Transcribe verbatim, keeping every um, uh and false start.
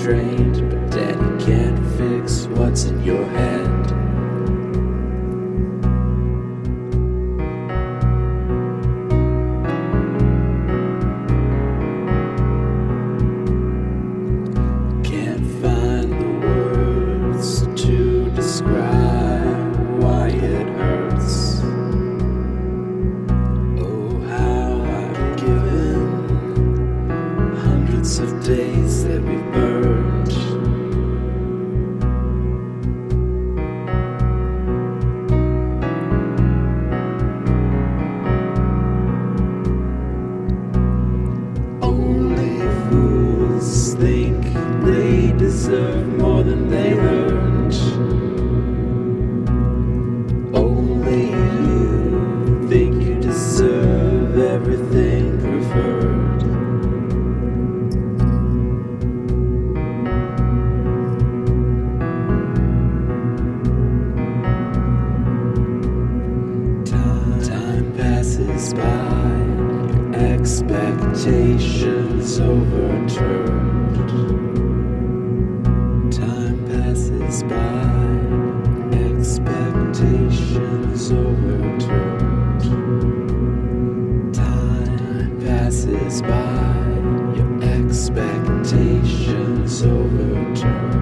trained, but daddy can't fix what's in your head. Can't find the words to describe why it hurts. Oh, how I've given hundreds of days that we've burned. Only fools think they deserve more than they earned. Only you think you deserve everything preferred. Time passes by, expectations overturned. Time passes by, expectations overturned. Time passes by, your expectations overturned.